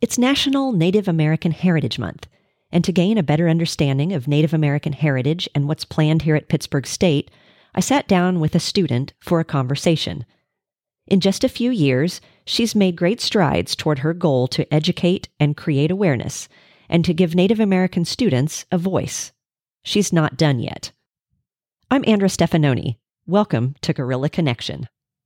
It's National Native American Heritage Month, and to gain a better understanding of Native American heritage and what's planned here at Pittsburg State, I sat down with a student for a conversation. In just a few years, she's made great strides toward her goal to educate and create awareness, and to give Native American students a voice. She's not done yet. I'm Andra Stefanoni. Welcome to Guerrilla Connection.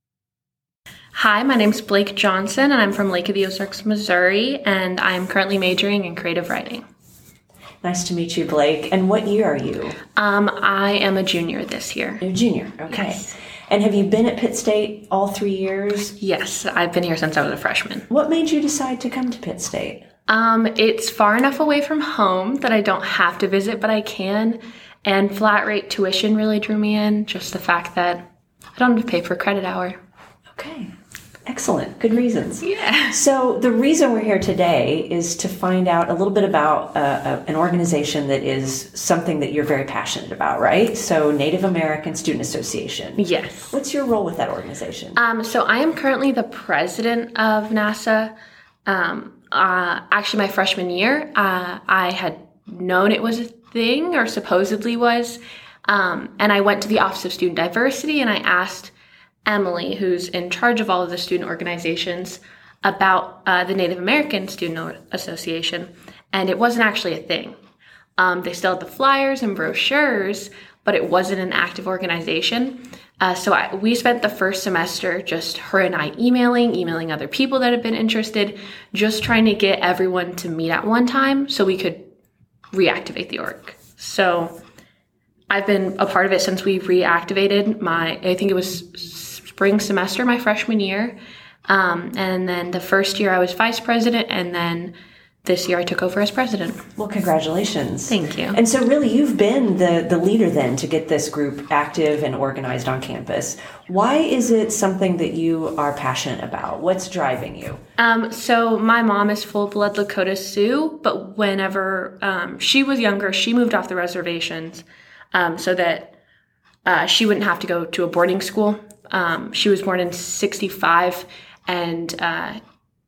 Hi, my name's Blake Johnson, and I'm from Lake of the Ozarks, Missouri, and I'm currently majoring in creative writing. Nice to meet you, Blake. And what year are you? I am a junior this year. You're a junior, okay. Yes. And have you been at Pitt State all 3 years? Yes, I've been here since I was a freshman. What made you decide to come to Pitt State? It's far enough away from home that I don't have to visit, but I can. And flat rate tuition really drew me in, just the fact that I don't have to pay for credit hour. Okay. Excellent. Good reasons. Yeah. So the reason we're here today is to find out a little bit about an organization that is something that you're very passionate about, right? So Native American Student Association. Yes. What's your role with that organization? So I am currently the president of NASA. Actually, my freshman year, I had known it was a thing, or supposedly was, and I went to the Office of Student Diversity and I asked Emily, who's in charge of all of the student organizations, about the Native American Student Association, and it wasn't actually a thing. They still had the flyers and brochures, but it wasn't an active organization. We spent the first semester just her and I emailing other people that had been interested, just trying to get everyone to meet at one time so we could reactivate the org. So I've been a part of it since we reactivated I think it was spring semester, my freshman year. And then the first year I was vice president, and then this year I took over as president. Well, congratulations. Thank you. And so really you've been the leader then to get this group active and organized on campus. Why is it something that you are passionate about? What's driving you? So my mom is full-blood Lakota Sioux, but whenever she was younger, she moved off the reservations so that she wouldn't have to go to a boarding school. She was born in 1965, and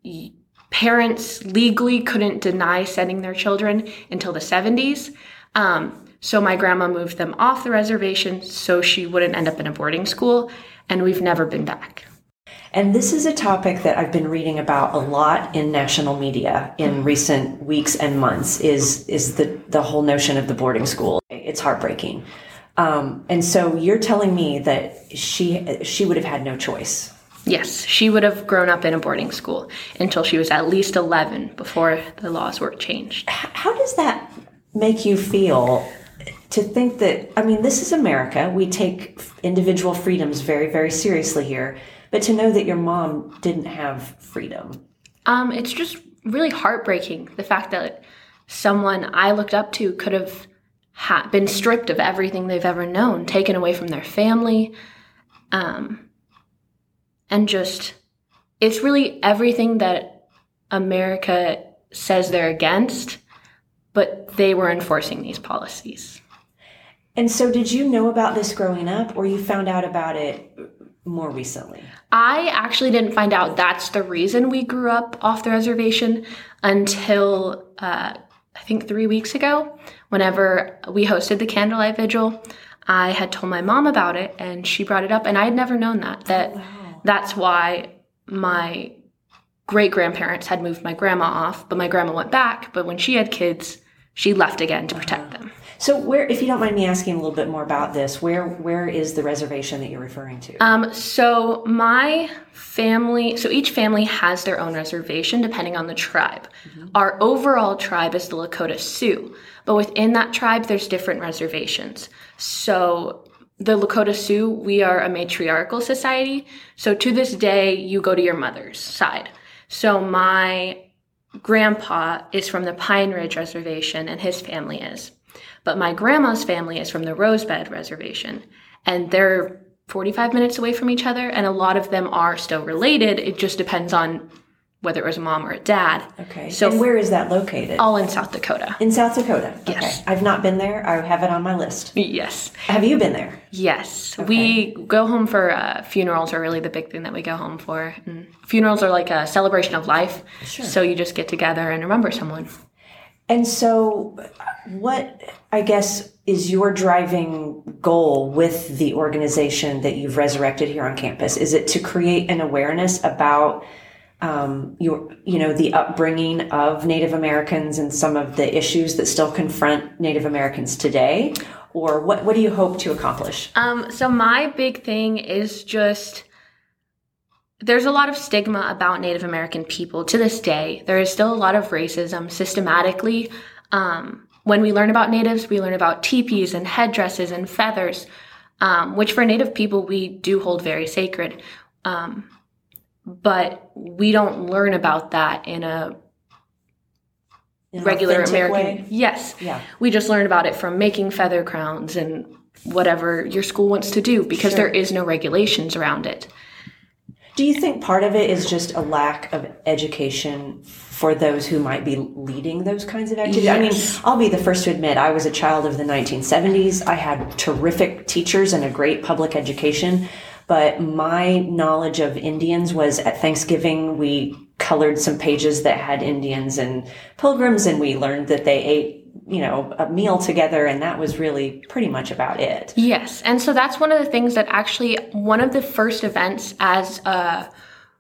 parents legally couldn't deny sending their children until the 1970s. So my grandma moved them off the reservation so she wouldn't end up in a boarding school, and we've never been back. And this is a topic that I've been reading about a lot in national media in recent weeks and months, is the whole notion of the boarding school. It's heartbreaking. And so you're telling me that she would have had no choice. Yes, she would have grown up in a boarding school until she was at least 11 before the laws were changed. How does that make you feel to think that, I mean, this is America. We take individual freedoms very, very seriously here. But to know that your mom didn't have freedom. It's just really heartbreaking, the fact that someone I looked up to could have been stripped of everything they've ever known, taken away from their family. And just, it's really everything that America says they're against, but they were enforcing these policies. And so did you know about this growing up, or you found out about it more recently? I actually didn't find out that's the reason we grew up off the reservation until I think 3 weeks ago. Whenever we hosted the candlelight vigil, I had told my mom about it, and she brought it up, and I had never known that. Wow. That's why my great-grandparents had moved my grandma off, but my grandma went back. But when she had kids, she left again to protect them. So where, if you don't mind me asking a little bit more about this, where is the reservation that you're referring to? So my family, so each family has their own reservation depending on the tribe. Mm-hmm. Our overall tribe is the Lakota Sioux, but within that tribe, there's different reservations. So the Lakota Sioux, we are a matriarchal society. So to this day, you go to your mother's side. So my grandpa is from the Pine Ridge Reservation, and his family is. But my grandma's family is from the Rosebud Reservation, and they're 45 minutes away from each other, and a lot of them are still related. It just depends on whether it was a mom or a dad. Okay. So and where is that located? all in South Dakota. In South Dakota. Yes. Okay. I've not been there. I have it on my list. Yes. Have you been there? Yes. Okay. We go home for funerals are really the big thing that we go home for. And funerals are like a celebration of life. Sure. So you just get together and remember someone. And so what, I guess, is your driving goal with the organization that you've resurrected here on campus? Is it to create an awareness about the upbringing of Native Americans and some of the issues that still confront Native Americans today? Or what do you hope to accomplish? So my big thing is just, there's a lot of stigma about Native American people to this day. There is still a lot of racism systematically. When we learn about Natives, we learn about teepees and headdresses and feathers, which for Native people we do hold very sacred. But we don't learn about that in a regular American way. Yes. Yeah. We just learn about it from making feather crowns and whatever your school wants to do because there is no regulations around it. Do you think part of it is just a lack of education for those who might be leading those kinds of activities? Yes. I mean, I'll be the first to admit I was a child of the 1970s. I had terrific teachers and a great public education, but my knowledge of Indians was at Thanksgiving. We colored some pages that had Indians and Pilgrims, and we learned that they ate a meal together, and that was really pretty much about it. Yes, and so that's one of the things that actually, one of the first events as a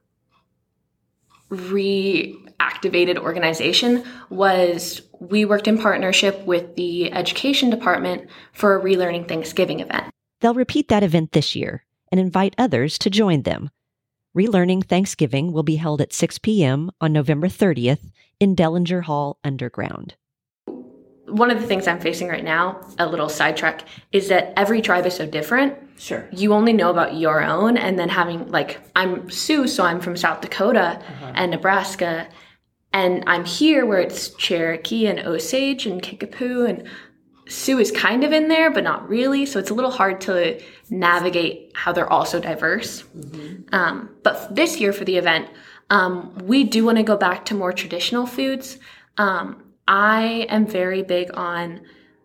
reactivated organization was we worked in partnership with the education department for a Relearning Thanksgiving event. They'll repeat that event this year and invite others to join them. Relearning Thanksgiving will be held at 6 p.m. on November 30th in Dellinger Hall Underground. One of the things I'm facing right now, a little sidetrack, is that every tribe is so different. Sure. You only know about your own, and then having, I'm Sioux, so I'm from South Dakota and Nebraska, and I'm here where it's Cherokee and Osage and Kickapoo, and Sioux is kind of in there, but not really, so it's a little hard to navigate how they're all so diverse. Mm-hmm. But this year for the event, we do want to go back to more traditional foods. I am very big on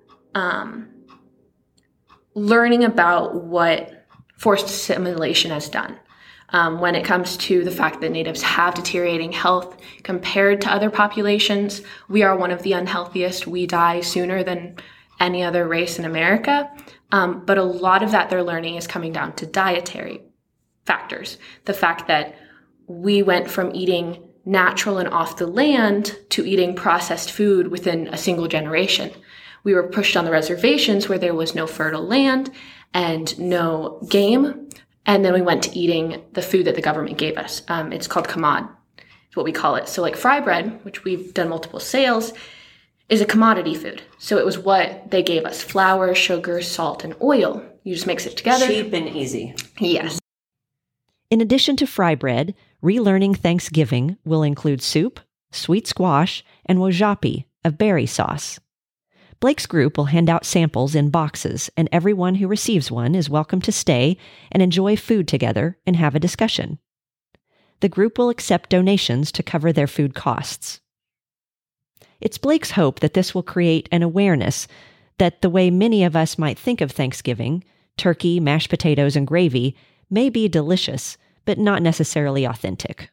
learning about what forced assimilation has done when it comes to the fact that Natives have deteriorating health compared to other populations. We are one of the unhealthiest. We die sooner than any other race in America. But a lot of that they're learning is coming down to dietary factors. The fact that we went from eating natural and off the land to eating processed food within a single generation. We were pushed on the reservations where there was no fertile land and no game. And then we went to eating the food that the government gave us. It's called kamad, is what we call it. So like fry bread, which we've done multiple sales, is a commodity food. So it was what they gave us: flour, sugar, salt, and oil. You just mix it together. Cheap and easy. Yes. In addition to fry bread, Relearning Thanksgiving will include soup, sweet squash, and wojapi, a berry sauce. Blake's group will hand out samples in boxes, and everyone who receives one is welcome to stay and enjoy food together and have a discussion. The group will accept donations to cover their food costs. It's Blake's hope that this will create an awareness that the way many of us might think of Thanksgiving, turkey, mashed potatoes, and gravy, may be delicious, but not necessarily authentic.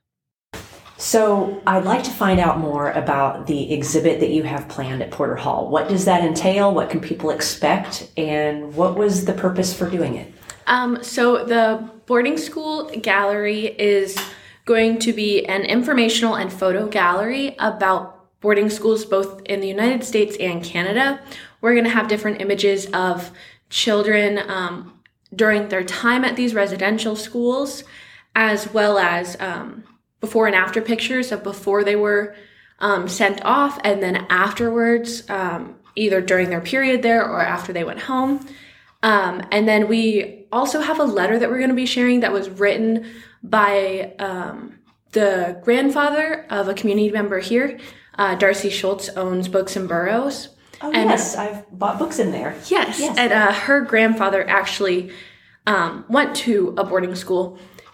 So I'd like to find out more about the exhibit that you have planned at Porter Hall. What does that entail? What can people expect? And what was the purpose for doing it? So the boarding school gallery is going to be an informational and photo gallery about boarding schools both in the United States and Canada. We're going to have different images of children during their time at these residential schools, as well as before and after pictures of before they were sent off, and then afterwards, either during their period there or after they went home. And then we also have a letter that we're going to be sharing that was written by the grandfather of a community member here. Darcy Schultz owns Books and Burroughs. Oh, and, yes, I've bought books in there. Yes. And her grandfather actually went to a boarding school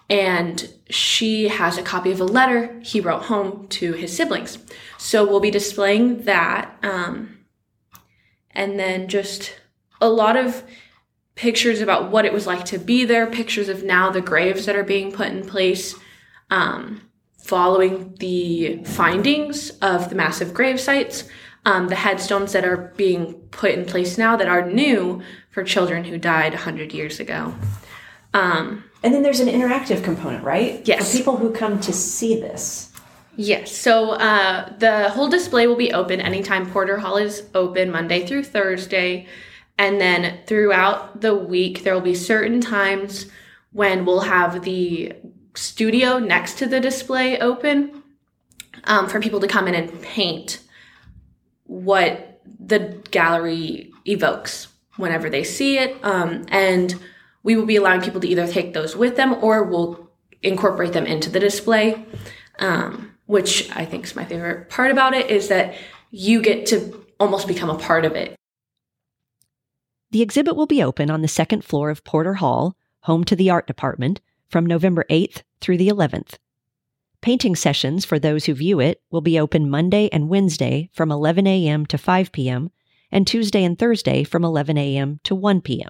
And she has a copy of a letter he wrote home to his siblings. So we'll be displaying that. And then just a lot of pictures about what it was like to be there, pictures of now the graves that are being put in place, following the findings of the massive grave sites, the headstones that are being put in place now that are new for children who died 100 years ago. And then there's an interactive component, right? Yes. For people who come to see this. Yes. So the whole display will be open anytime Porter Hall is open, Monday through Thursday. And then throughout the week, there will be certain times when we'll have the studio next to the display open for people to come in and paint what the gallery evokes whenever they see it. And we will be allowing people to either take those with them or we'll incorporate them into the display, which I think is my favorite part about it, is that you get to almost become a part of it. The exhibit will be open on the second floor of Porter Hall, home to the art department, from November 8th through the 11th. Painting sessions for those who view it will be open Monday and Wednesday from 11 a.m. to 5 p.m. and Tuesday and Thursday from 11 a.m. to 1 p.m.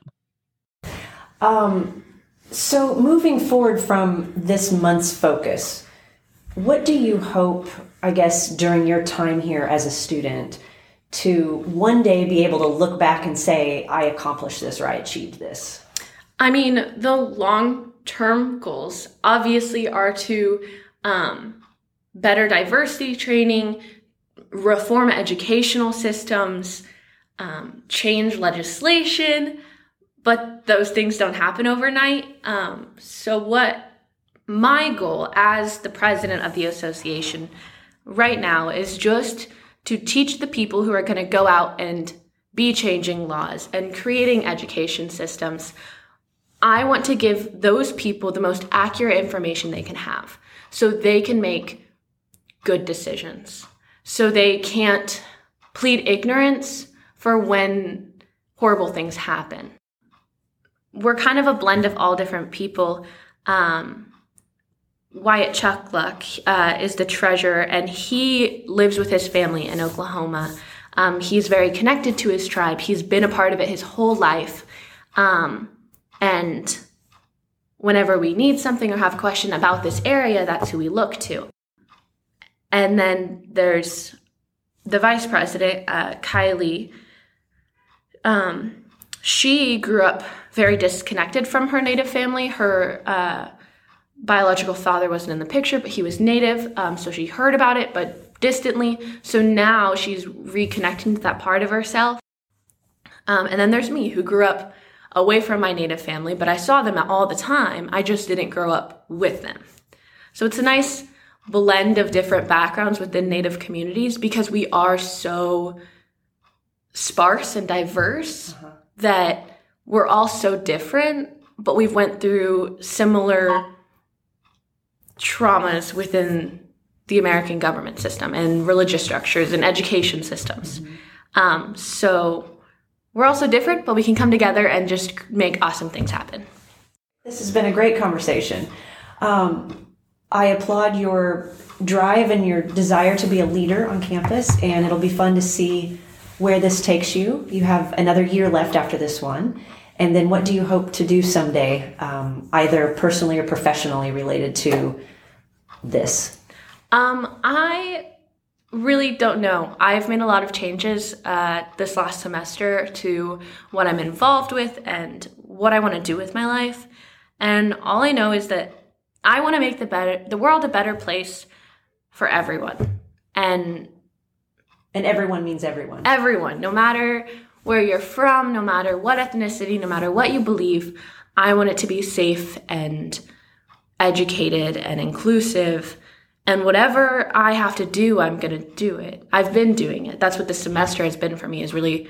So moving forward from this month's focus, what do you hope, I guess, during your time here as a student, to one day be able to look back and say, I accomplished this or I achieved this? I mean, the long-term goals obviously are to better diversity training, reform educational systems, change legislation, but those things don't happen overnight. So what my goal as the president of the association right now is just to teach the people who are going to go out and be changing laws and creating education systems. I want to give those people the most accurate information they can have so they can make good decisions. So they can't plead ignorance for when horrible things happen. We're kind of a blend of all different people. Wyatt Chuckluck is the treasurer, and he lives with his family in Oklahoma. He's very connected to his tribe. He's been a part of it his whole life. And whenever we need something or have a question about this area, that's who we look to. And then there's the vice president, Kylie. She grew up very disconnected from her Native family. Her biological father wasn't in the picture, but he was Native, so she heard about it, but distantly. So now she's reconnecting to that part of herself. And then there's me, who grew up away from my Native family, but I saw them all the time. I just didn't grow up with them. So it's a nice blend of different backgrounds within Native communities because we are so sparse and diverse that we're all so different, but we've went through similar traumas within the American government system and religious structures and education systems. So we're also different, but we can come together and just make awesome things happen. This has been a great conversation. I applaud your drive and your desire to be a leader on campus, and it'll be fun to see where this takes you. You have another year left after this one. And then what do you hope to do someday, either personally or professionally related to this? I really don't know. I've made a lot of changes this last semester to what I'm involved with and what I want to do with my life. And all I know is that I want to make the world a better place for everyone. And everyone means everyone. Everyone, no matter where you're from, no matter what ethnicity, no matter what you believe, I want it to be safe and educated and inclusive. And whatever I have to do, I'm going to do it. I've been doing it. That's what this semester has been for me, is really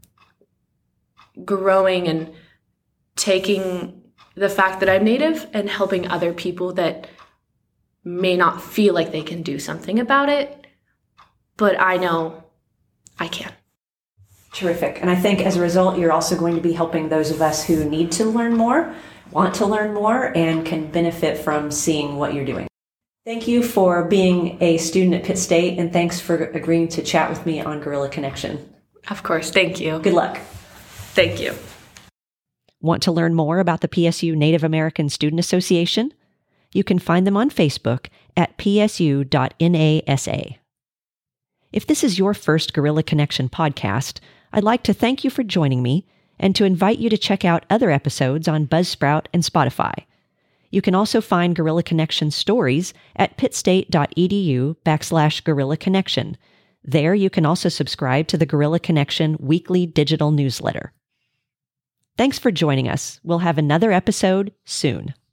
growing and taking the fact that I'm Native and helping other people that may not feel like they can do something about it, but I know I can. Terrific. And I think as a result, you're also going to be helping those of us who need to learn more want to learn more and can benefit from seeing what you're doing. Thank you for being a student at Pitt State, and thanks for agreeing to chat with me on Guerrilla Connection. Of course. Thank you. Good luck. Thank you. Want to learn more about the PSU Native American Student Association? You can find them on Facebook at psu.nasa. If this is your first Guerrilla Connection podcast, I'd like to thank you for joining me and to invite you to check out other episodes on Buzzsprout and Spotify. You can also find Guerrilla Connection stories at pittstate.edu/Guerrilla Connection. There you can also subscribe to the Guerrilla Connection weekly digital newsletter. Thanks for joining us. We'll have another episode soon.